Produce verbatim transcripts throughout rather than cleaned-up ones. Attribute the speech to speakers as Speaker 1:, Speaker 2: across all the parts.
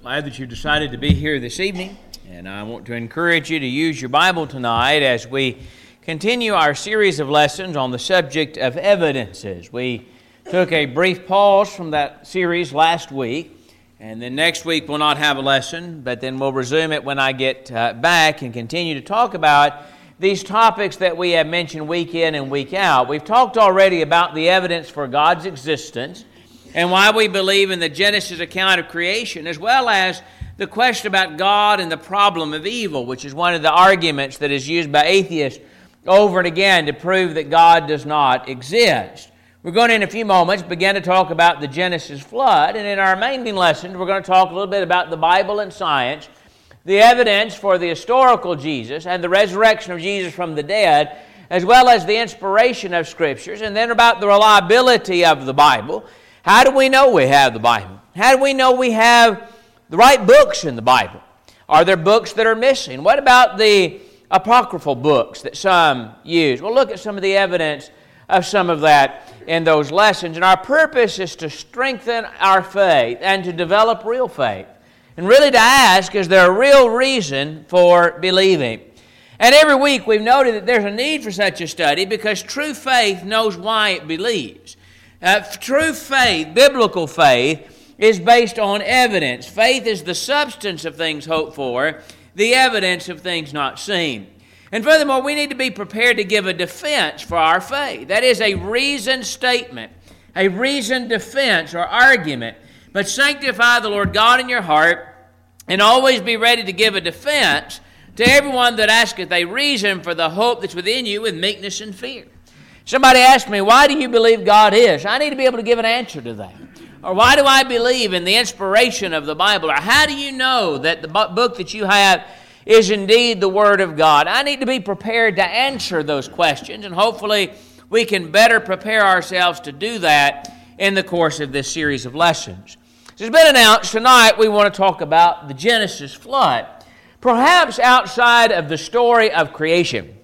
Speaker 1: Glad that you decided to be here this evening, and I want to encourage you to use your Bible tonight as we continue our series of lessons on the subject of evidences. We took a brief pause from that series last week, and then next week we'll not have a lesson, but then we'll resume it when I get uh, back and continue to talk about these topics that we have mentioned week in and week out. We've talked already about the evidence for God's existence and why we believe in the Genesis account of creation, as well as the question about God and the problem of evil, which is one of the arguments that is used by atheists over and again to prove that God does not exist. We're going to, in a few moments, begin to talk about the Genesis flood, and in our remaining lessons, we're going to talk a little bit about the Bible and science, the evidence for the historical Jesus and the resurrection of Jesus from the dead, as well as the inspiration of Scriptures, and then about the reliability of the Bible. How do we know we have the Bible? How do we know we have the right books in the Bible? Are there books that are missing? What about the apocryphal books that some use? We'll look at some of the evidence of some of that in those lessons. And our purpose is to strengthen our faith and to develop real faith. And really to ask, is there a real reason for believing? And every week we've noted that there's a need for such a study because true faith knows why it believes. Uh, true faith, biblical faith, is based on evidence. Faith is the substance of things hoped for, the evidence of things not seen. And furthermore, we need to be prepared to give a defense for our faith. That is a reasoned statement, a reasoned defense or argument. But sanctify the Lord God in your heart, and always be ready to give a defense to everyone that asketh a reason for the hope that's within you with meekness and fear. Somebody asked me, why do you believe God is? I need to be able to give an answer to that. Or why do I believe in the inspiration of the Bible? Or how do you know that the book that you have is indeed the Word of God? I need to be prepared to answer those questions, and hopefully we can better prepare ourselves to do that in the course of this series of lessons. As has been announced, tonight we want to talk about the Genesis flood, perhaps outside of the story of creation.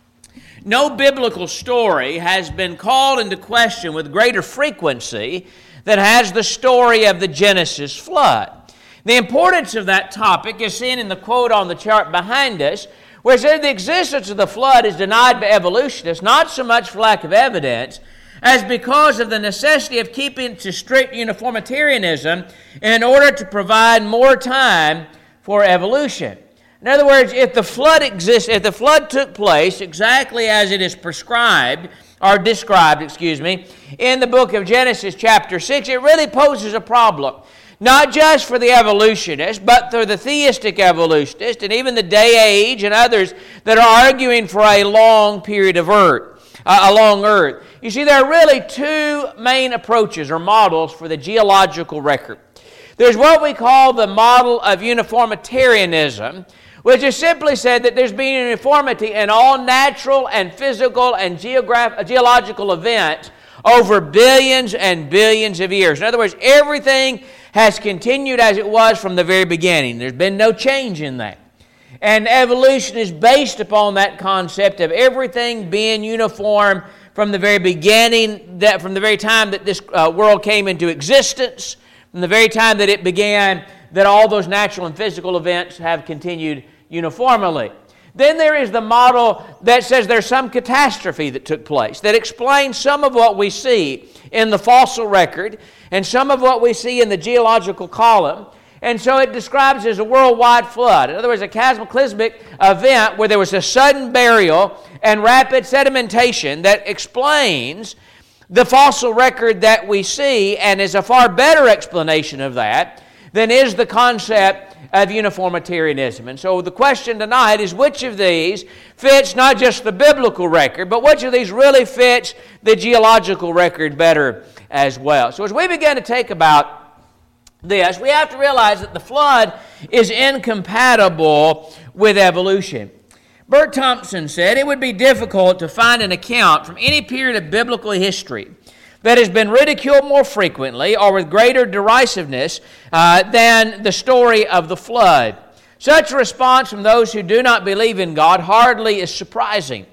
Speaker 1: No biblical story has been called into question with greater frequency than has the story of the Genesis flood. The importance of that topic is seen in the quote on the chart behind us, where it says the existence of the flood is denied by evolutionists, not so much for lack of evidence, as because of the necessity of keeping to strict uniformitarianism in order to provide more time for evolution. In other words, if the flood exists, if the flood took place exactly as it is prescribed, or described, excuse me, in the book of Genesis chapter six, it really poses a problem. Not just for the evolutionists, but for the theistic evolutionists, and even the day age and others that are arguing for a long period of earth, uh, a long earth. You see, there are really two main approaches or models for the geological record. There's what we call the model of uniformitarianism, which is simply said that there's been uniformity in all natural and physical and geograph- geological events over billions and billions of years. In other words, everything has continued as it was from the very beginning. There's been no change in that. And evolution is based upon that concept of everything being uniform from the very beginning, that from the very time that this uh, world came into existence, from the very time that it began, that all those natural and physical events have continued uniformly. Then there is the model that says there's some catastrophe that took place, that explains some of what we see in the fossil record and some of what we see in the geological column. And so it describes as a worldwide flood. In other words, a cataclysmic event where there was a sudden burial and rapid sedimentation that explains the fossil record that we see, and is a far better explanation of that than is the concept of uniformitarianism. And so the question tonight is, which of these fits not just the biblical record, but which of these really fits the geological record better as well? So as we begin to take about this, we have to realize that the flood is incompatible with evolution. Bert Thompson said it would be difficult to find an account from any period of biblical history that has been ridiculed more frequently or with greater derisiveness uh, than the story of the flood. Such a response from those who do not believe in God hardly is surprising.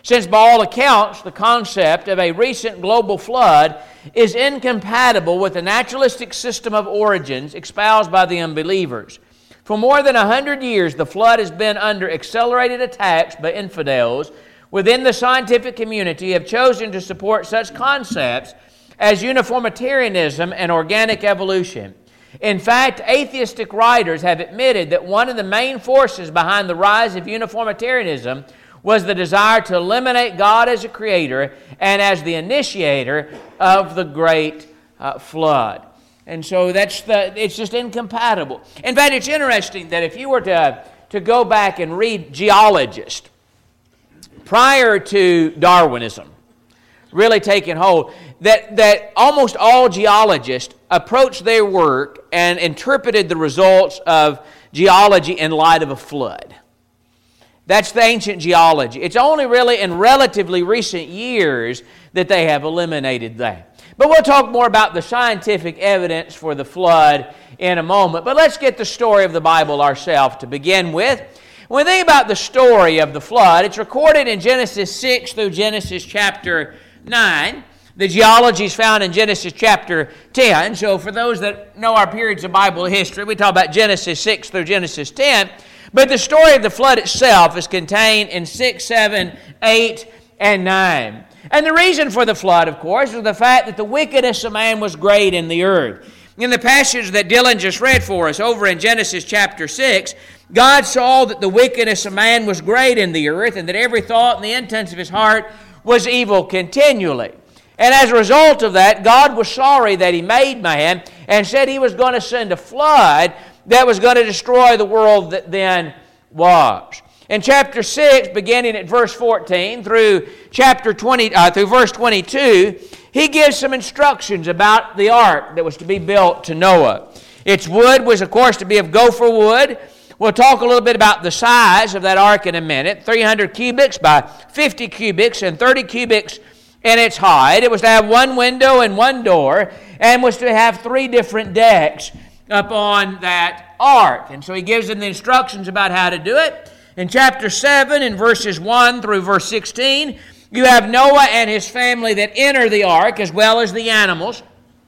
Speaker 1: since by all accounts the concept of a recent global flood is incompatible with the naturalistic system of origins espoused by the unbelievers. For more than a hundred years, the flood has been under accelerated attacks by infidels within the scientific community have chosen to support such concepts as uniformitarianism and organic evolution. In fact, atheistic writers have admitted that one of the main forces behind the rise of uniformitarianism was the desire to eliminate God as a creator and as the initiator of the great uh, flood. And so that's the, it's just incompatible. In fact, it's interesting that if you were to, to go back and read geologists prior to Darwinism really taking hold, that, that almost all geologists approached their work and interpreted the results of geology in light of a flood. That's the ancient geology. It's only really in relatively recent years that they have eliminated that. But we'll talk more about the scientific evidence for the flood in a moment. But let's get the story of the Bible ourselves to begin with. When we think about the story of the flood, it's recorded in Genesis six through Genesis chapter nine. The geology is found in Genesis chapter ten. So for those that know our periods of Bible history, we talk about Genesis six through Genesis ten. But the story of the flood itself is contained in six, seven, eight, and nine. And the reason for the flood, of course, was the fact that the wickedness of man was great in the earth. In the passage that Dylan just read for us over in Genesis chapter six, God saw that the wickedness of man was great in the earth and that every thought and the intents of his heart was evil continually. And as a result of that, God was sorry that he made man and said he was going to send a flood that was going to destroy the world that then was. In chapter six, beginning at verse fourteen through chapter twenty, uh, through verse twenty-two, he gives some instructions about the ark that was to be built to Noah. Its wood was, of course, to be of gopher wood. We'll talk a little bit about the size of that ark in a minute. three hundred cubits by fifty cubits and thirty cubits in its height. It was to have one window and one door and was to have three different decks upon that ark. And so he gives them the instructions about how to do it. In chapter seven, in verses one through verse sixteen, you have Noah and his family that enter the ark, as well as the animals.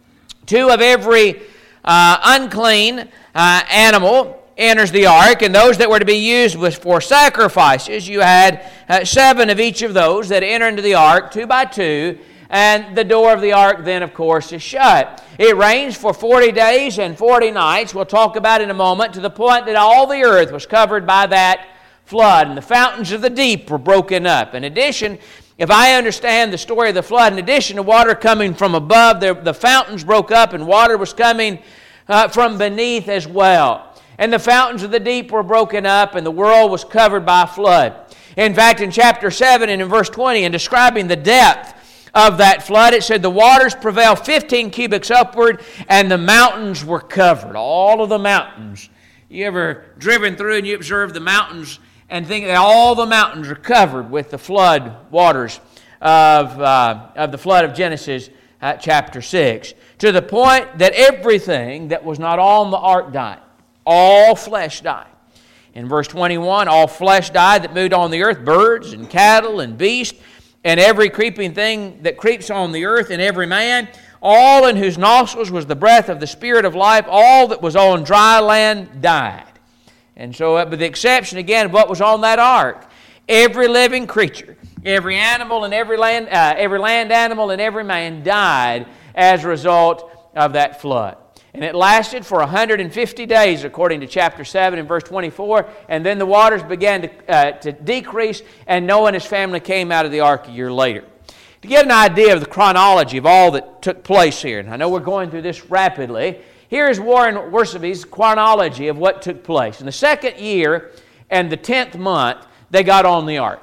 Speaker 1: Two of every uh, unclean uh, animal enters the ark, and those that were to be used was for sacrifices. You had uh, seven of each of those that enter into the ark, two by two, and the door of the ark then, of course, is shut. It rains for forty days and forty nights, we'll talk about in a moment, to the point that all the earth was covered by that flood, and the fountains of the deep were broken up. In addition, if I understand the story of the flood, in addition to water coming from above, the, the fountains broke up and water was coming uh, from beneath as well. And the fountains of the deep were broken up and the world was covered by a flood. In fact, in chapter seven and in verse twenty, in describing the depth of that flood, it said the waters prevailed fifteen cubits upward and the mountains were covered. All of the mountains. You ever driven through and you observe the mountains and think that all the mountains are covered with the flood waters of, uh, of the flood of Genesis uh, chapter six, to the point that everything that was not on the ark died. All flesh died. In verse twenty-one, all flesh died that moved on the earth, birds and cattle and beasts, and every creeping thing that creeps on the earth, and every man, all in whose nostrils was the breath of the Spirit of life, all that was on dry land died. And so, uh, with the exception, again, of what was on that ark, every living creature, every animal and every land, uh, every land animal and every man died as a result of that flood. And it lasted for one hundred fifty days, according to chapter seven and verse twenty-four, and then the waters began to, uh, to decrease, and Noah and his family came out of the ark a year later. To get an idea of the chronology of all that took place here, and I know we're going through this rapidly, here is Warren Wiersbe's chronology of what took place. In the second year and the tenth month, they got on the ark.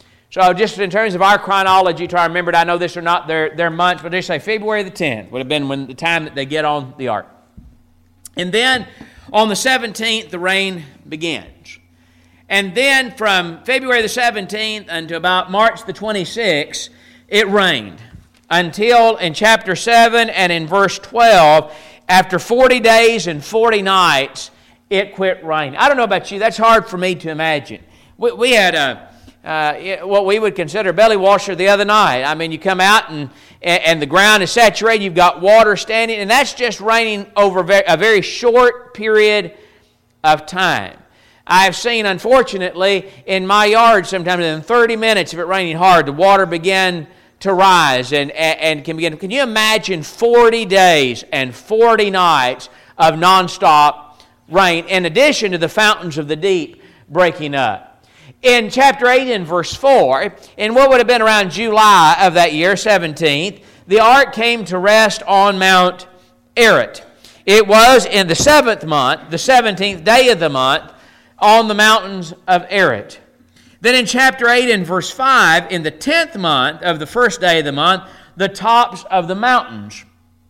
Speaker 1: So just in terms of our chronology, try to remember it. I know this are not their, their months, but they say February the tenth would have been when the time that they get on the ark. And then on the seventeenth, the rain begins. And then from February the seventeenth until about March the twenty-sixth, it rained. Until in chapter seven and in verse twelve, after forty days and forty nights, it quit raining. I don't know about you, that's hard for me to imagine. We, we had a uh, what we would consider belly washer the other night. I mean, you come out and, and the ground is saturated, you've got water standing, and that's just raining over a very short period of time. I've seen, unfortunately, in my yard sometimes within thirty minutes of it raining hard, the water began to rise and, and, and can begin. Can you imagine forty days and forty nights of nonstop rain, in addition to the fountains of the deep breaking up? In chapter eight and verse four, in what would have been around July of that year, seventeenth, the ark came to rest on Mount Ararat. It was in the seventh month, the seventeenth day of the month, on the mountains of Ararat. Then in chapter eight and verse five, in the tenth month of the first day of the month, the tops of the mountains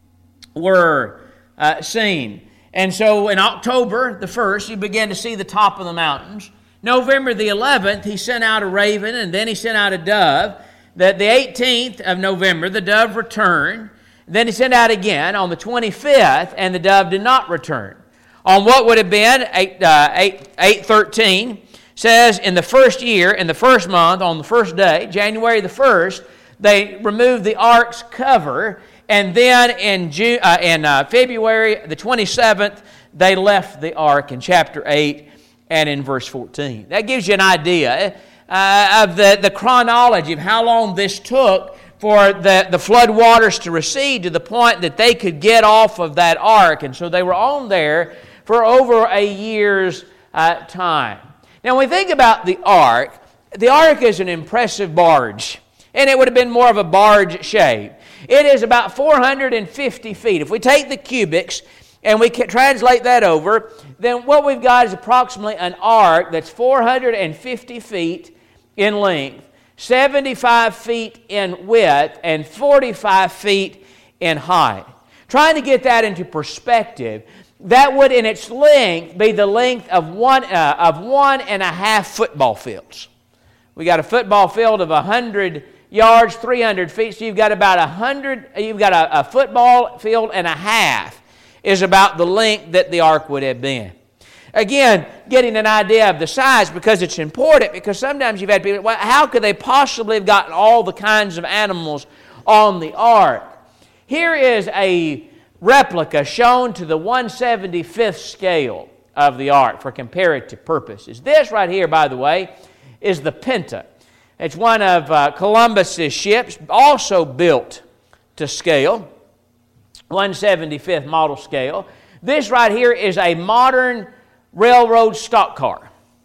Speaker 1: were uh, seen. And so in October the first, you began to see the top of the mountains. November the eleventh, he sent out a raven, and then he sent out a dove. That the eighteenth of November, the dove returned. Then he sent out again on the twenty-fifth, and the dove did not return. On what would have been eight, uh, eight, eight thirteen, says in the first year, in the first month, on the first day, January the first, they removed the ark's cover, and then in June, uh, in uh, February the twenty-seventh, they left the ark in chapter eight and in verse fourteen. That gives you an idea uh, of the, the chronology of how long this took for the, the flood waters to recede to the point that they could get off of that ark. And so they were on there for over a year's uh, time. Now, when we think about the ark, the ark is an impressive barge, and it would have been more of a barge shape. It is about four hundred fifty feet. If we take the cubics and we can translate that over, then what we've got is approximately an ark that's four hundred fifty feet in length, seventy-five feet in width, and forty-five feet in height. Trying to get that into perspective, that would in its length be the length of one, uh, of one and a half football fields. We got a football field of one hundred yards, three hundred feet, so you've got about one hundred, you've got a, a football field and a half is about the length that the ark would have been. Again, getting an idea of the size, because it's important, because sometimes you've had people, well, how could they possibly have gotten all the kinds of animals on the ark? Here is a replica shown to the one seventy-fifth scale of the ark for comparative purposes. This right here, by the way, is the Pinta. It's one of uh, Columbus's ships, also built to scale, one seventy-fifth model scale. This right here is a modern railroad stock car.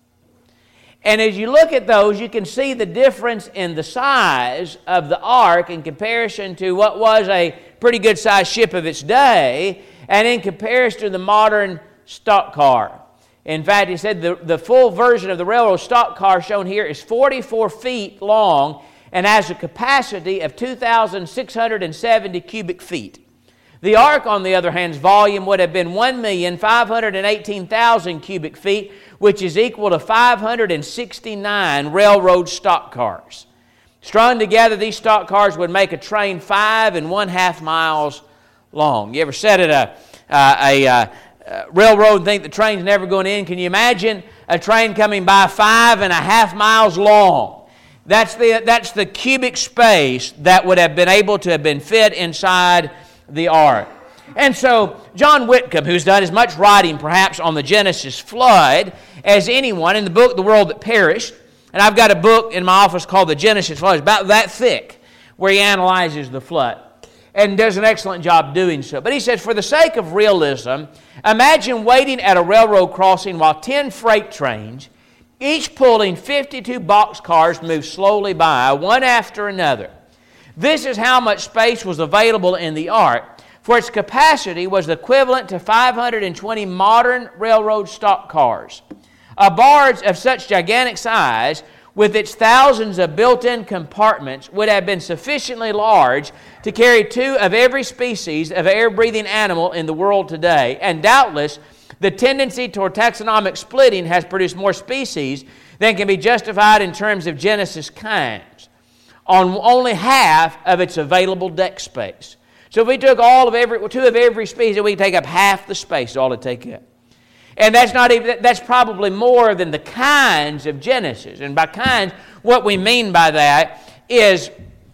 Speaker 1: And as you look at those, you can see the difference in the size of the ark in comparison to what was a pretty good sized ship of its day, and in comparison to the modern stock car. In fact, he said the, the full version of the railroad stock car shown here is forty-four feet long and has a capacity of two thousand six hundred seventy cubic feet. The ark, on the other hand's volume would have been one million five hundred eighteen thousand cubic feet, which is equal to five hundred sixty-nine railroad stock cars. Strung together, these stock cars would make a train five and one half miles long. You ever sat at a, uh, a uh, uh, railroad and think the train's never going in? Can you imagine a train coming by five and a half miles long? That's the, that's the cubic space that would have been able to have been fit inside the ark. And so John Whitcomb, who's done as much writing perhaps on the Genesis flood as anyone in the book The World That Perished, and I've got a book in my office called The Genesis Flood. It's about that thick, where he analyzes the flood and does an excellent job doing so. But he says, for the sake of realism, imagine waiting at a railroad crossing while ten freight trains, each pulling fifty-two boxcars, move slowly by, one after another. This is how much space was available in the ark, for its capacity was equivalent to five hundred twenty modern railroad stock cars. A barge of such gigantic size, with its thousands of built-in compartments, would have been sufficiently large to carry two of every species of air-breathing animal in the world today, and doubtless the tendency toward taxonomic splitting has produced more species than can be justified in terms of Genesis kinds, on only half of its available deck space. So if we took all of every, two of every species, we could take up half the space, all it take up. And that's not even, that's probably more than the kinds of Genesis. And by kinds, what we mean by that is,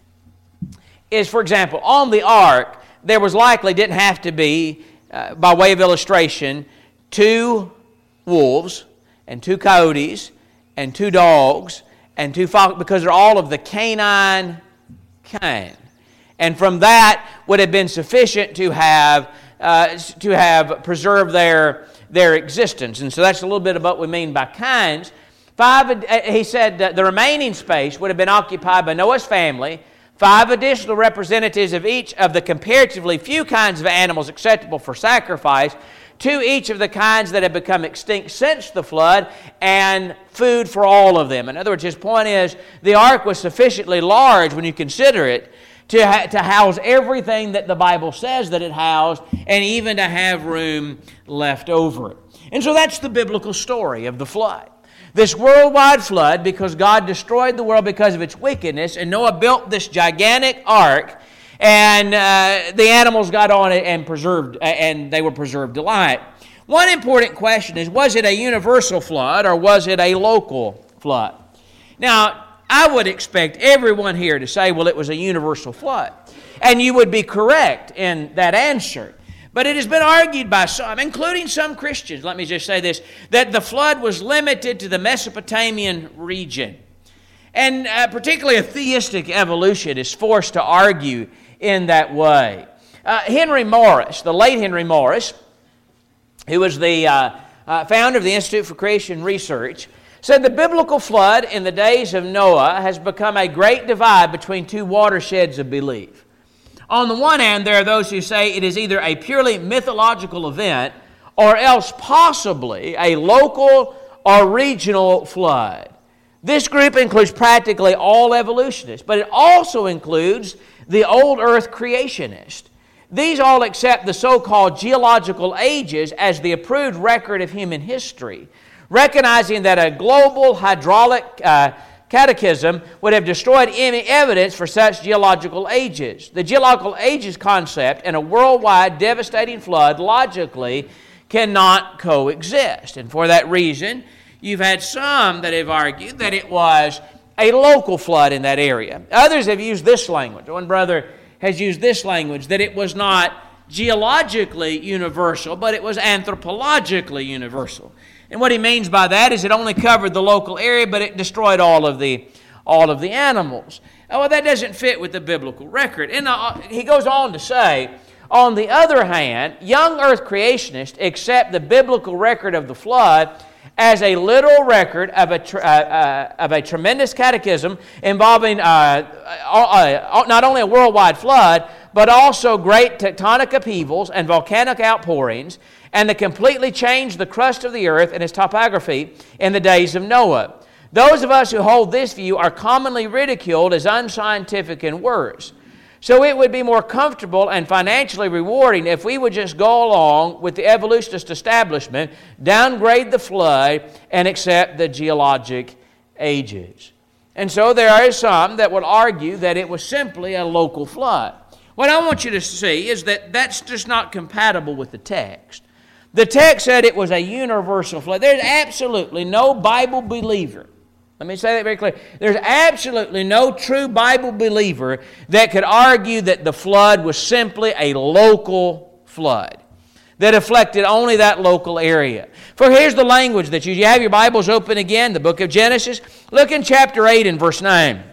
Speaker 1: is for example, on the ark, there was likely, didn't have to be, uh, by way of illustration, two wolves and two coyotes and two dogs and two foxes, because they're all of the canine kind. And from that would have been sufficient to have uh, to have preserved their their existence. And so that's a little bit of what we mean by kinds. Five, he said that the remaining space would have been occupied by Noah's family, five additional representatives of each of the comparatively few kinds of animals acceptable for sacrifice, to each of the kinds that have become extinct since the flood, and food for all of them. In other words, his point is the ark was sufficiently large when you consider it to, ha- to house everything that the Bible says that it housed, and even to have room left over it. And so that's the biblical story of the flood. This worldwide flood, because God destroyed the world because of its wickedness, and Noah built this gigantic ark, and uh, the animals got on it and preserved, and they were preserved alive. One important question is, was it a universal flood or was it a local flood? Now, I would expect everyone here to say, well, it was a universal flood. And you would be correct in that answer. But it has been argued by some, including some Christians, let me just say this, that the flood was limited to the Mesopotamian region. And uh, particularly a theistic evolution is forced to argue in that way. Uh, Henry Morris, the late Henry Morris, who was the uh, uh, founder of the Institute for Creation Research, said the biblical flood in the days of Noah has become a great divide between two watersheds of belief. On the one hand, there are those who say it is either a purely mythological event or else possibly a local or regional flood. This group includes practically all evolutionists, but it also includes the old earth creationists. These all accept the so-called geological ages as the approved record of human history, recognizing that a global hydraulic uh, cataclysm would have destroyed any evidence for such geological ages. The geological ages concept and a worldwide devastating flood logically cannot coexist. And for that reason, you've had some that have argued that it was a local flood in that area. Others have used this language. One brother has used this language, that it was not geologically universal, but it was anthropologically universal. And what he means by that is it only covered the local area, but it destroyed all of the, all of the animals. Oh, well, that doesn't fit with the biblical record. And uh, he goes on to say, on the other hand, young earth creationists accept the biblical record of the flood as a literal record of a, tr- uh, uh, of a tremendous cataclysm involving uh, uh, uh, not only a worldwide flood, but also great tectonic upheavals and volcanic outpourings, and that completely changed the crust of the earth and its topography in the days of Noah. Those of us who hold this view are commonly ridiculed as unscientific and worse. So it would be more comfortable and financially rewarding if we would just go along with the evolutionist establishment, downgrade the flood, and accept the geologic ages. And so there are some that would argue that it was simply a local flood. What I want you to see is that that's just not compatible with the text. The text said it was a universal flood. There's absolutely no Bible believer. Let me say that very clearly. There's absolutely no true Bible believer that could argue that the flood was simply a local flood that affected only that local area. For here's the language that you, you have your Bibles open again, the book of Genesis. Look in chapter eight and verse nine.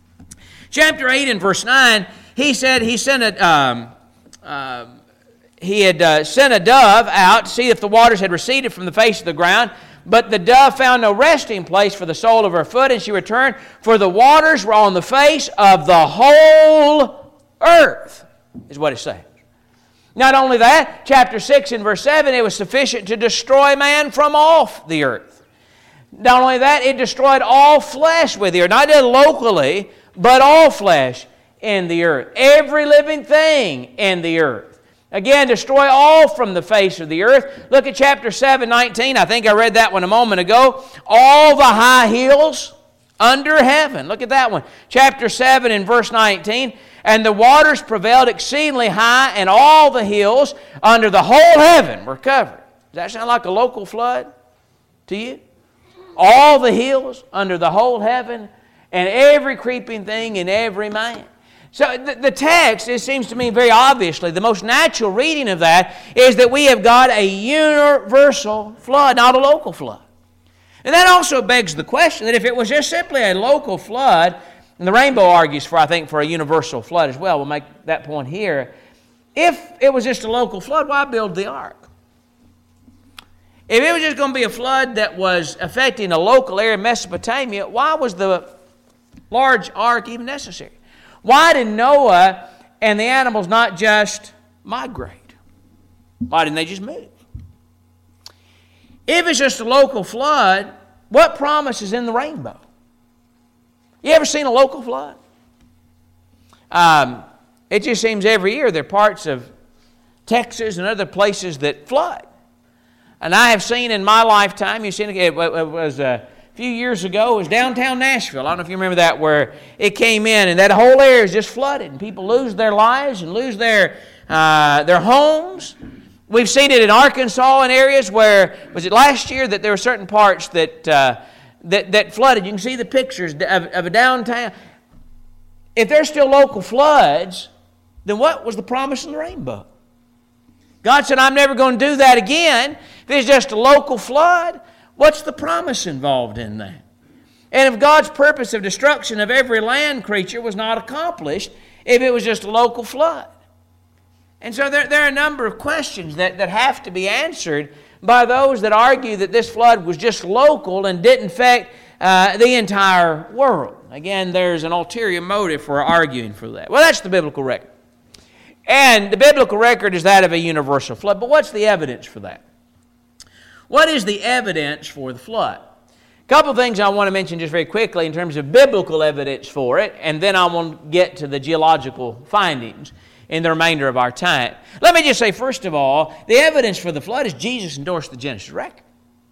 Speaker 1: Chapter eight and verse nine, he said he sent a... Um, um, He had uh, sent a dove out to see if the waters had receded from the face of the ground. But the dove found no resting place for the sole of her foot, and she returned, for the waters were on the face of the whole earth, is what it says. Not only that, chapter six and verse seven, it was sufficient to destroy man from off the earth. Not only that, it destroyed all flesh with the earth, not just locally, but all flesh in the earth. Every living thing in the earth. Again, destroy all from the face of the earth. Look at chapter seven, nineteen. I think I read that one a moment ago. All the high hills under heaven. Look at that one. Chapter seven and verse nineteen. And the waters prevailed exceedingly high, and all the hills under the whole heaven were covered. Does that sound like a local flood to you? All the hills under the whole heaven and every creeping thing in every man. So the, the text, it seems to me very obviously, the most natural reading of that is that we have got a universal flood, not a local flood. And that also begs the question that if it was just simply a local flood, and the Rainbow argues for, I think, for a universal flood as well, we'll make that point here. If it was just a local flood, why build the ark? If it was just going to be a flood that was affecting a local area of Mesopotamia, why was the large ark even necessary? Why did Noah and the animals not just migrate? Why didn't they just move? If it's just a local flood, what promise is in the rainbow? You ever seen a local flood? Um, it just seems every year there are parts of Texas and other places that flood. And I have seen in my lifetime, you've seen it, it was a few years ago, it was downtown Nashville. I don't know if you remember that, where it came in and that whole area is just flooded and people lose their lives and lose their, uh, their homes. We've seen it in Arkansas in areas where, was it last year, that there were certain parts that, uh, that, that flooded. You can see the pictures of, of a downtown. If there's still local floods, then what was the promise in the rainbow? God said, I'm never going to do that again. If it's just a local flood, what's the promise involved in that? And if God's purpose of destruction of every land creature was not accomplished, if it was just a local flood. And so there, there are a number of questions that, that have to be answered by those that argue that this flood was just local and didn't affect uh, the entire world. Again, there's an ulterior motive for arguing for that. Well, that's the biblical record. And the biblical record is that of a universal flood. But what's the evidence for that? What is the evidence for the flood? A couple of things I want to mention just very quickly in terms of biblical evidence for it, and then I want to get to the geological findings in the remainder of our time. Let me just say, first of all, the evidence for the flood is Jesus endorsed the Genesis record.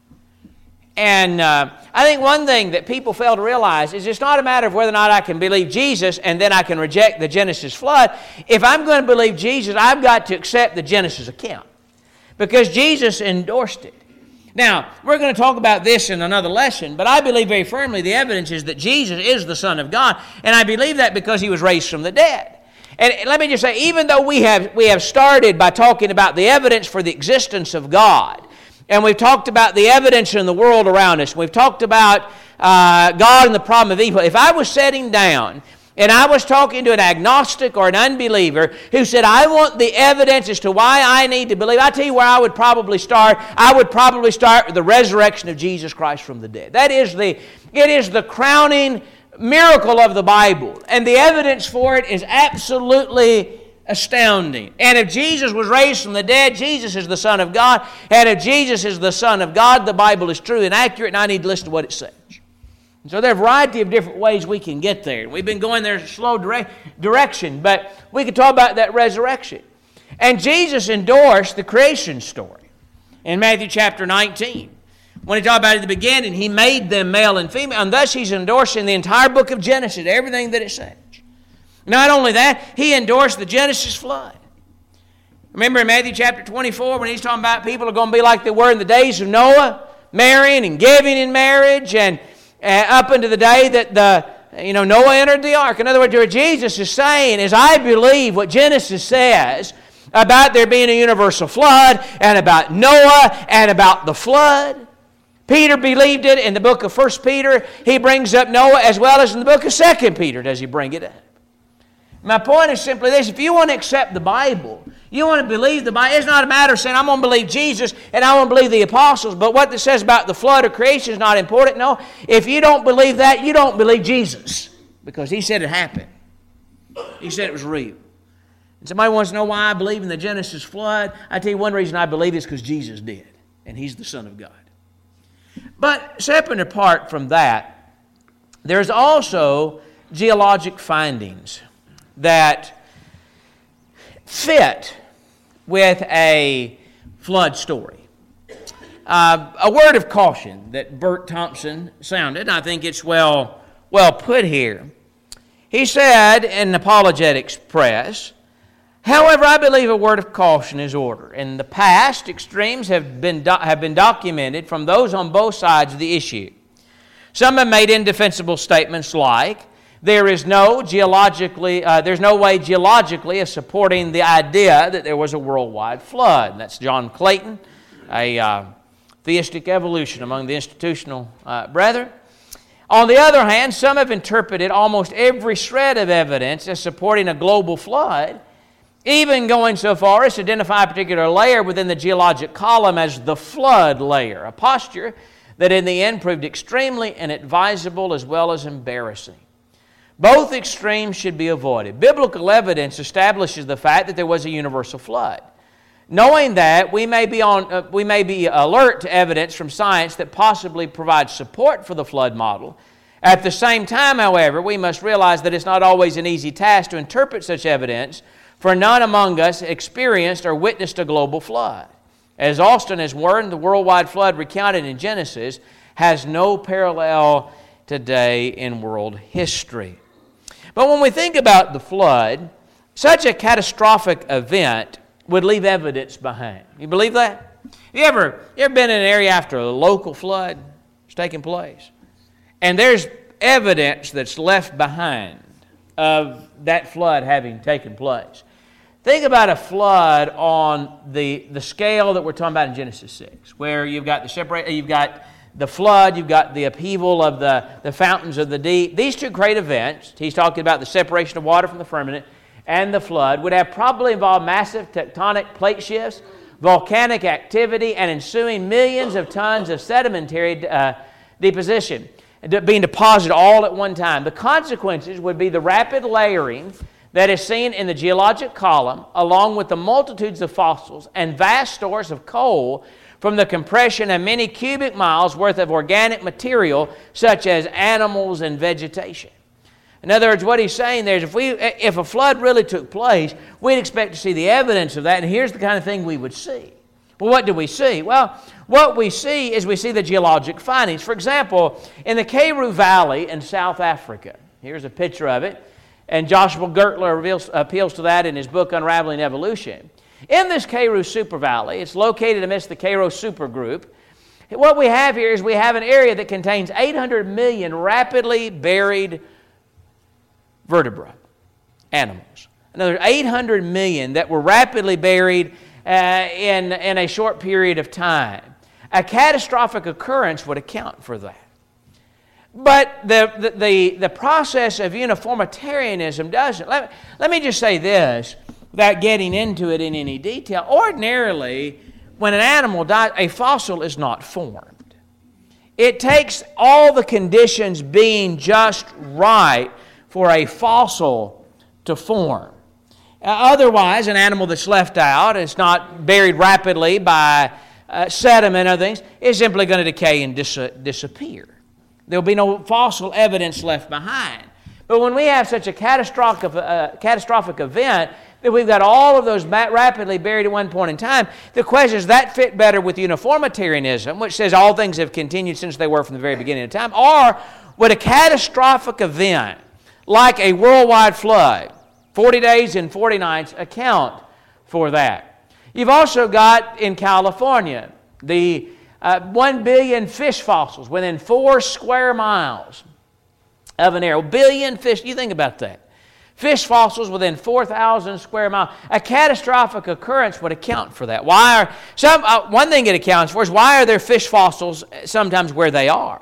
Speaker 1: And uh, I think one thing that people fail to realize is it's not a matter of whether or not I can believe Jesus and then I can reject the Genesis flood. If I'm going to believe Jesus, I've got to accept the Genesis account because Jesus endorsed it. Now, we're going to talk about this in another lesson, but I believe very firmly the evidence is that Jesus is the Son of God, and I believe that because He was raised from the dead. And let me just say, even though we have, we have started by talking about the evidence for the existence of God, and we've talked about the evidence in the world around us, we've talked about uh, God and the problem of evil, if I was sitting down and I was talking to an agnostic or an unbeliever who said, I want the evidence as to why I need to believe, I'll tell you where I would probably start. I would probably start with the resurrection of Jesus Christ from the dead. That is the, it is the crowning miracle of the Bible. And the evidence for it is absolutely astounding. And if Jesus was raised from the dead, Jesus is the Son of God. And if Jesus is the Son of God, the Bible is true and accurate, and I need to listen to what it says. So there are a variety of different ways we can get there. We've been going there in a slow dire- direction, but we could talk about that resurrection. And Jesus endorsed the creation story in Matthew chapter nineteen. When he talked about it at the beginning, He made them male and female, and thus He's endorsing the entire book of Genesis, everything that it says. Not only that, He endorsed the Genesis flood. Remember in Matthew chapter twenty-four when He's talking about people are going to be like they were in the days of Noah, marrying and giving in marriage, and Uh, up unto the day that the you know Noah entered the ark. In other words, what Jesus is saying is, I believe what Genesis says about there being a universal flood, and about Noah, and about the flood. Peter believed it in the book of First Peter. He brings up Noah, as well as in the book of Second Peter does he bring it up. My point is simply this: if you want to accept the Bible, you want to believe the Bible, it's not a matter of saying, I'm going to believe Jesus and I want to believe the apostles, but what it says about the flood or creation is not important. No, if you don't believe that, you don't believe Jesus, because He said it happened. He said it was real. And somebody wants to know why I believe in the Genesis flood. I tell you one reason I believe is because Jesus did, and He's the Son of God. But separate and apart from that, there's also geologic findings that fit with a flood story. Uh, a word of caution that Bert Thompson sounded, and I think it's well, well put here. He said in Apologetics Press, However, I believe a word of caution is ordered. In the past, extremes have been, do- have been documented from those on both sides of the issue. Some have made indefensible statements like, there is no geologically, uh, there's no way geologically of supporting the idea that there was a worldwide flood. And that's John Clayton, a uh, theistic evolution among the institutional uh, brethren. On the other hand, some have interpreted almost every shred of evidence as supporting a global flood, even going so far as to identify a particular layer within the geologic column as the flood layer, a posture that in the end proved extremely inadvisable as well as embarrassing. Both extremes should be avoided. Biblical evidence establishes the fact that there was a universal flood. Knowing that, we may be on, uh, we may be alert to evidence from science that possibly provides support for the flood model. At the same time, however, we must realize that it's not always an easy task to interpret such evidence, for none among us experienced or witnessed a global flood. As Austin has warned, the worldwide flood recounted in Genesis has no parallel today in world history. But when we think about the flood, such a catastrophic event would leave evidence behind. You believe that? You ever, you ever been in an area after a local flood is taking place? And there's evidence that's left behind of that flood having taken place. Think about a flood on the, the scale that we're talking about in Genesis six, where you've got the separate, you've got the flood, you've got the upheaval of the, the fountains of the deep. These two great events, he's talking about the separation of water from the firmament and the flood, would have probably involved massive tectonic plate shifts, volcanic activity, and ensuing millions of tons of sedimentary uh, deposition being deposited all at one time. The consequences would be the rapid layering that is seen in the geologic column, along with the multitudes of fossils and vast stores of coal from the compression of many cubic miles worth of organic material, such as animals and vegetation. In other words, what he's saying there is if, we, if a flood really took place, we'd expect to see the evidence of that, and here's the kind of thing we would see. Well, what do we see? Well, what we see is we see the geologic findings. For example, in the Karoo Valley in South Africa, here's a picture of it, and Joshua Gertler reveals, appeals to that in his book Unraveling Evolution. In this Karoo Super Valley, it's located amidst the Karoo Supergroup. What we have here is we have an area that contains eight hundred million rapidly buried vertebrate animals. Another eight hundred million that were rapidly buried uh, in, in a short period of time. A catastrophic occurrence would account for that. But the, the, the, the process of uniformitarianism doesn't. Let, let me just say this, without getting into it in any detail. Ordinarily, when an animal dies, a fossil is not formed. It takes all the conditions being just right for a fossil to form. Uh, otherwise, an animal that's left out, it's not buried rapidly by uh, sediment and other things, is simply going to decay and dis- disappear. There will be no fossil evidence left behind. But when we have such a catastrophic, uh, catastrophic event that we've got all of those rapidly buried at one point in time, the question is, does that fit better with uniformitarianism, which says all things have continued since they were from the very beginning of time, or would a catastrophic event like a worldwide flood, forty days and forty nights, account for that? You've also got in California the Uh, one billion fish fossils within four square miles of an area. A billion fish, you think about that. Fish fossils within four thousand square miles. A catastrophic occurrence would account for that. Why are some? Uh, one thing it accounts for is why are there fish fossils sometimes where they are?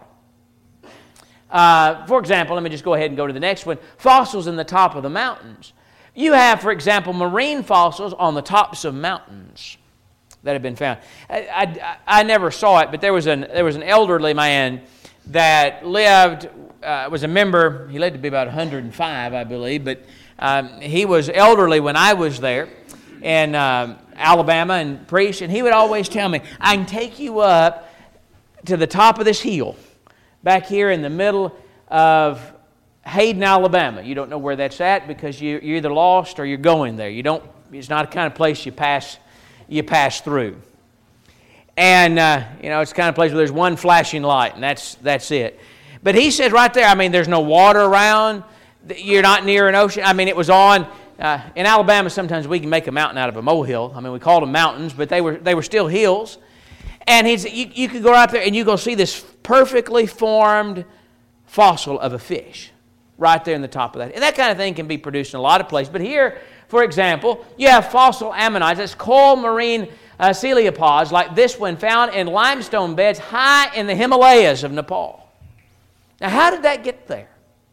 Speaker 1: Uh, for example, let me just go ahead and go to the next one. Fossils in the top of the mountains. You have, for example, marine fossils on the tops of mountains that have been found. I, I, I never saw it, but there was an there was an elderly man that lived, uh, was a member, he lived to be about one hundred five, I believe, but um, he was elderly when I was there in um, Alabama and preached, and he would always tell me, I can take you up to the top of this hill, back here in the middle of Hayden, Alabama. You don't know where that's at because you, you're either lost or you're going there. You don't. It's not a kind of place you pass you pass through. And, uh, you know, it's the kind of place where there's one flashing light, and that's that's it. But he said right there, I mean, there's no water around. You're not near an ocean. I mean, it was on uh, in Alabama, sometimes we can make a mountain out of a molehill. I mean, we called them mountains, but they were they were still hills. And he's, you, you could go out there and you go see this perfectly formed fossil of a fish right there in the top of that. And that kind of thing can be produced in a lot of places. But here, for example, you have fossil ammonites. That's coral marine uh, coleopods like this one found in limestone beds high in the Himalayas of Nepal. Now, how did that get there?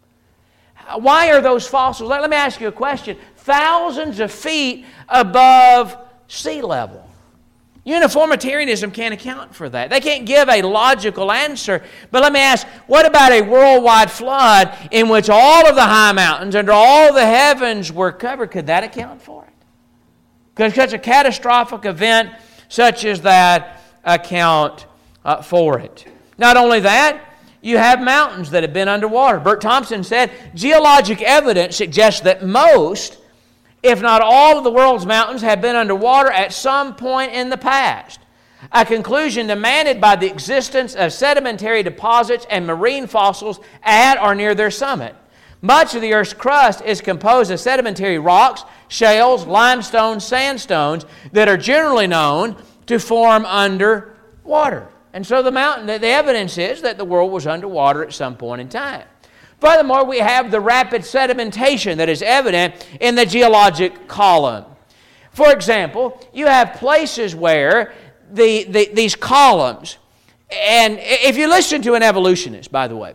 Speaker 1: Why are those fossils? Let, let me ask you a question. Thousands of feet above sea level. Uniformitarianism can't account for that. They can't give a logical answer. But let me ask, what about a worldwide flood in which all of the high mountains and all the heavens were covered? Could that account for it? Could such a catastrophic event such as that account uh, for it? Not only that, you have mountains that have been underwater. Bert Thompson said, geologic evidence suggests that most, if not all of the world's mountains have been underwater at some point in the past. A conclusion demanded by the existence of sedimentary deposits and marine fossils at or near their summit. Much of the Earth's crust is composed of sedimentary rocks, shales, limestones, sandstones that are generally known to form underwater. And so the mountain, the evidence is that the world was underwater at some point in time. Furthermore, we have the rapid sedimentation that is evident in the geologic column. For example, you have places where the, the, these columns, and if you listen to an evolutionist, by the way,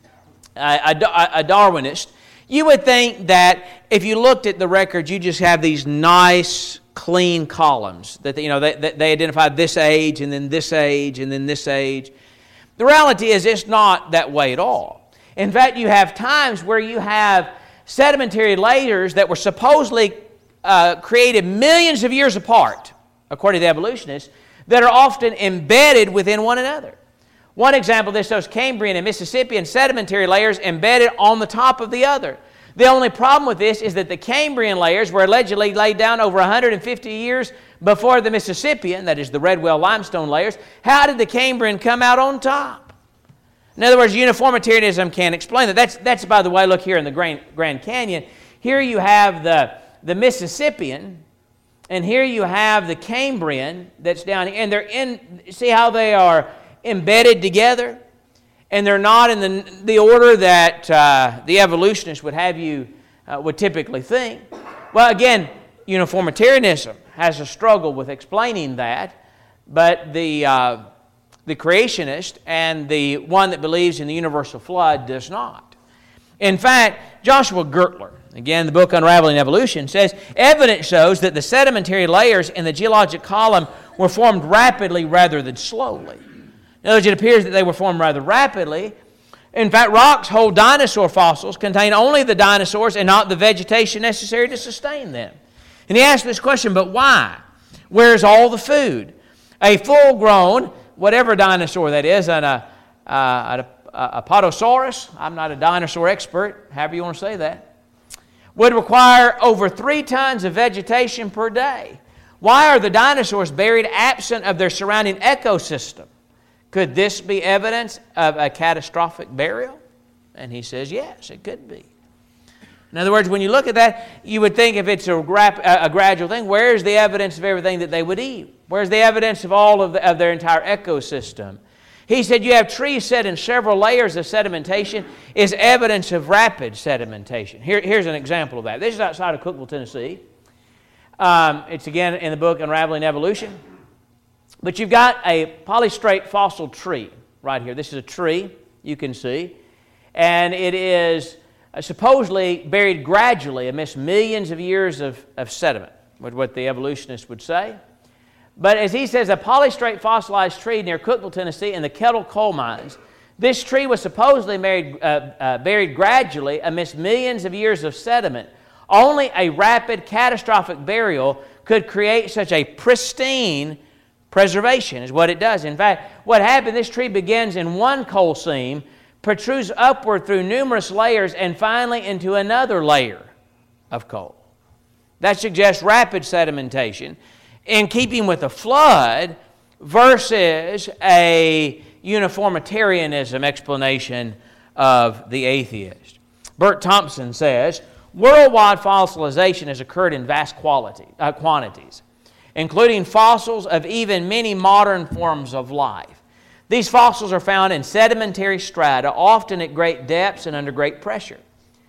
Speaker 1: a, a, a Darwinist, you would think that if you looked at the records, you just have these nice, clean columns that you know they, they identified this age and then this age and then this age. The reality is it's not that way at all. In fact, you have times where you have sedimentary layers that were supposedly uh, created millions of years apart, according to the evolutionists, that are often embedded within one another. One example of this, those Cambrian and Mississippian sedimentary layers embedded on the top of the other. The only problem with this is that the Cambrian layers were allegedly laid down over one hundred fifty years before the Mississippian, that is the Redwell limestone layers. How did the Cambrian come out on top? In other words, uniformitarianism can't explain that. That's, that's by the way, look here in the Grand, Grand Canyon. Here you have the, the Mississippian, and here you have the Cambrian that's down here. And they're in, see how they are embedded together? And they're not in the, the order that uh, the evolutionists would have you, uh, would typically think. Well, again, uniformitarianism has a struggle with explaining that, but the, uh, the creationist and the one that believes in the universal flood does not. In fact, Joshua Gertler, again, the book Unraveling Evolution, says, evidence shows that the sedimentary layers in the geologic column were formed rapidly rather than slowly. In other words, it appears that they were formed rather rapidly. In fact, rocks hold dinosaur fossils contain only the dinosaurs and not the vegetation necessary to sustain them. And he asked this question, but why? Where's all the food? A full-grown, whatever dinosaur that is, an, uh, uh, a, a Apatosaurus, I'm not a dinosaur expert, however you want to say that, would require over three tons of vegetation per day. Why are the dinosaurs buried absent of their surrounding ecosystem? Could this be evidence of a catastrophic burial? And he says, yes, it could be. In other words, when you look at that, you would think if it's a, rap, a gradual thing, where's the evidence of everything that they would eat? Where's the evidence of all of, the, of their entire ecosystem? He said you have trees set in several layers of sedimentation is evidence of rapid sedimentation. Here, here's an example of that. This is outside of Cookeville, Tennessee. Um, it's again in the book Unraveling Evolution. But you've got a polystrate fossil tree right here. This is a tree, you can see. And it is supposedly buried gradually amidst millions of years of, of sediment, with what the evolutionists would say. But as he says, a polystrate fossilized tree near Cookeville, Tennessee, in the Kettle coal mines. This tree was supposedly buried, uh, uh, buried gradually amidst millions of years of sediment. Only a rapid, catastrophic burial could create such a pristine preservation is what it does. In fact, what happened, this tree begins in one coal seam, protrudes upward through numerous layers, and finally into another layer of coal. That suggests rapid sedimentation in keeping with the flood versus a uniformitarianism explanation of the atheist. Bert Thompson says, Worldwide fossilization has occurred in vast quality, uh, quantities, including fossils of even many modern forms of life. These fossils are found in sedimentary strata, often at great depths and under great pressure.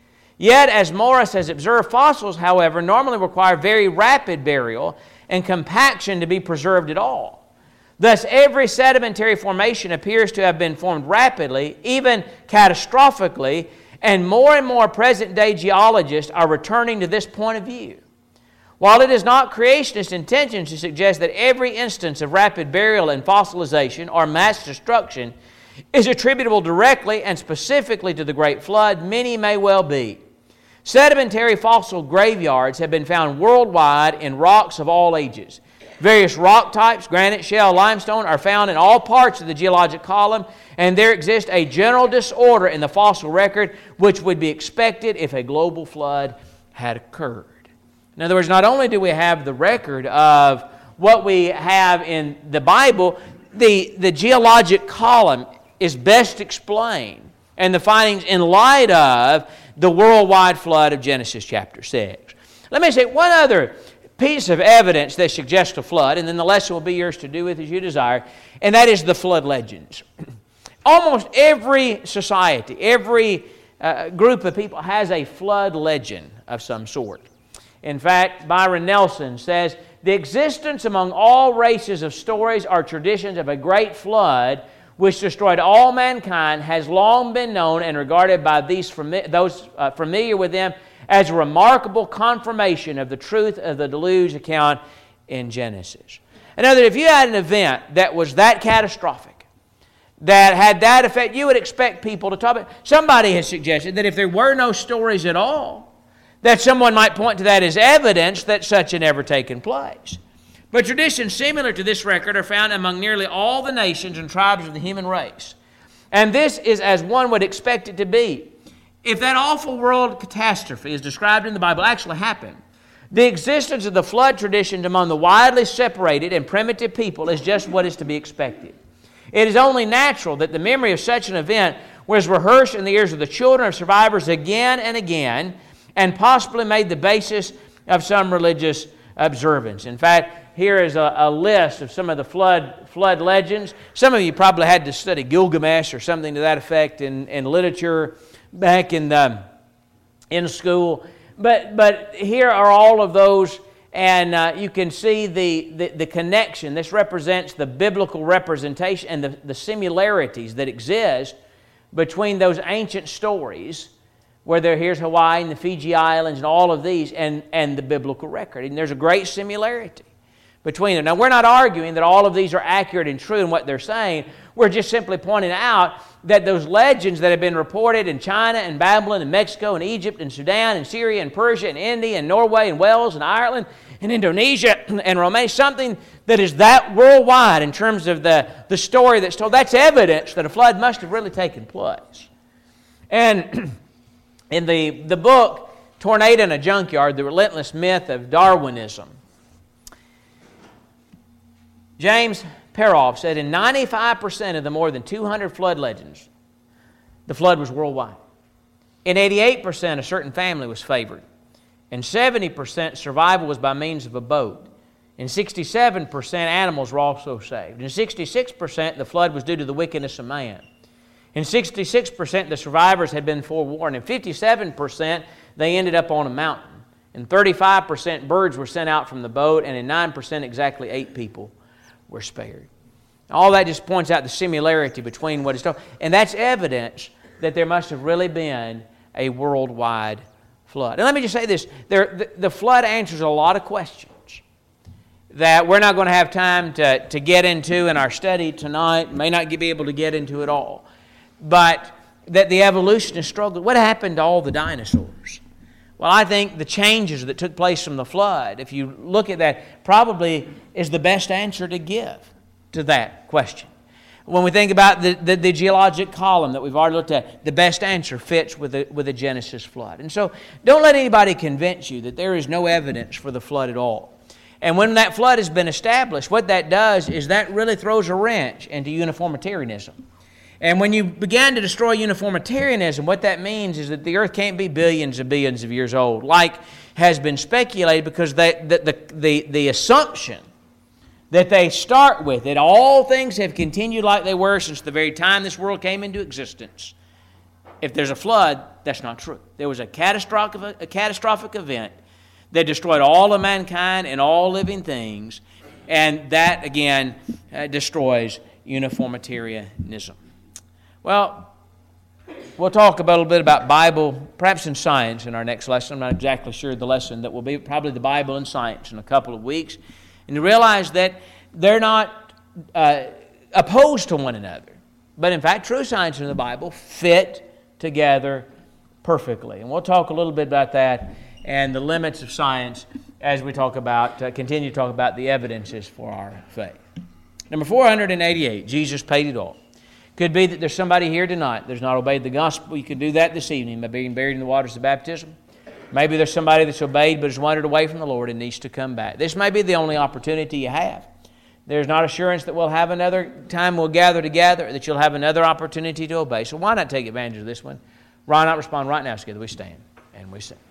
Speaker 1: Yet, as Morris has observed, fossils, however, normally require very rapid burial and compaction to be preserved at all. Thus, every sedimentary formation appears to have been formed rapidly, even catastrophically, and more and more present-day geologists are returning to this point of view. While it is not creationist intention to suggest that every instance of rapid burial and fossilization or mass destruction is attributable directly and specifically to the Great Flood, many may well be. Sedimentary fossil graveyards have been found worldwide in rocks of all ages. Various rock types, granite, shale, limestone, are found in all parts of the geologic column, and there exists a general disorder in the fossil record which would be expected if a global flood had occurred. In other words, not only do we have the record of what we have in the Bible, the, the geologic column is best explained, and the findings in light of the worldwide flood of Genesis chapter six. Let me say one other piece of evidence that suggests a flood, and then the lesson will be yours to do with as you desire, and that is the flood legends. Almost every society, every uh, group of people has a flood legend of some sort. In fact, Byron Nelson says, "The existence among all races of stories or traditions of a great flood which destroyed all mankind has long been known and regarded by these fami- those uh, familiar with them as a remarkable confirmation of the truth of the deluge account in Genesis." In other words, if you had an event that was that catastrophic, that had that effect, you would expect people to talk about it. Somebody has suggested that if there were no stories at all, that someone might point to that as evidence that such had ever taken place. But traditions similar to this record are found among nearly all the nations and tribes of the human race. And this is as one would expect it to be. If that awful world catastrophe as described in the Bible actually happened, the existence of the flood traditions among the widely separated and primitive people is just what is to be expected. It is only natural that the memory of such an event was rehearsed in the ears of the children of survivors again and again, and possibly made the basis of some religious observance. In fact, here is a, a list of some of the flood, flood legends. Some of you probably had to study Gilgamesh or something to that effect in, in literature back in, the, in school. But, but here are all of those, and uh, you can see the, the, the connection. This represents the biblical representation and the, the similarities that exist between those ancient stories, whether here's Hawaii and the Fiji Islands and all of these, and, and the biblical record. And there's a great similarity between them. Now, we're not arguing that all of these are accurate and true in what they're saying. We're just simply pointing out that those legends that have been reported in China and Babylon and Mexico and Egypt and Sudan and Syria and Persia and India and Norway and Wales and Ireland and Indonesia and Romania, something that is that worldwide in terms of the, the story that's told, that's evidence that a flood must have really taken place. And in the, the book, Tornado in a Junkyard, The Relentless Myth of Darwinism, James Peroff said in ninety-five percent of the more than two hundred flood legends, the flood was worldwide. In eighty-eight percent, a certain family was favored. In seventy percent, survival was by means of a boat. In sixty-seven percent, animals were also saved. In sixty-six percent, the flood was due to the wickedness of man. In sixty-six percent, the survivors had been forewarned. In fifty-seven percent, they ended up on a mountain. In thirty-five percent, birds were sent out from the boat. And in nine percent, exactly eight people were spared. All that just points out the similarity between what is told. And that's evidence that there must have really been a worldwide flood. And let me just say this. There, the, the flood answers a lot of questions that we're not going to have time to, to get into in our study tonight. May not be able to get into it all. But that the evolutionists struggled. What happened to all the dinosaurs? Well, I think the changes that took place from the flood, if you look at that, probably is the best answer to give to that question. When we think about the, the, the geologic column that we've already looked at, the best answer fits with the, with the Genesis flood. And so don't let anybody convince you that there is no evidence for the flood at all. And when that flood has been established, what that does is that really throws a wrench into uniformitarianism. And when you began to destroy uniformitarianism, what that means is that the earth can't be billions and billions of years old, like has been speculated, because they, the, the, the, the assumption that they start with, that all things have continued like they were since the very time this world came into existence. If there's a flood, that's not true. There was a catastrophic, a catastrophic event that destroyed all of mankind and all living things, and that, again, uh, destroys uniformitarianism. Well, we'll talk about a little bit about Bible, perhaps in science, in our next lesson. I'm not exactly sure the lesson that will be, probably the Bible and science in a couple of weeks. And to realize that they're not uh, opposed to one another. But in fact, true science and the Bible fit together perfectly. And we'll talk a little bit about that and the limits of science as we talk about, uh, continue to talk about the evidences for our faith. Number four hundred eighty-eight, Jesus paid it all. Could be that there's somebody here tonight that's not obeyed the gospel. You could do that this evening by being buried in the waters of baptism. Maybe there's somebody that's obeyed but has wandered away from the Lord and needs to come back. This may be the only opportunity you have. There's not assurance that we'll have another time we'll gather together, that you'll have another opportunity to obey. So why not take advantage of this one? Why not respond right now together? We stand and we sing.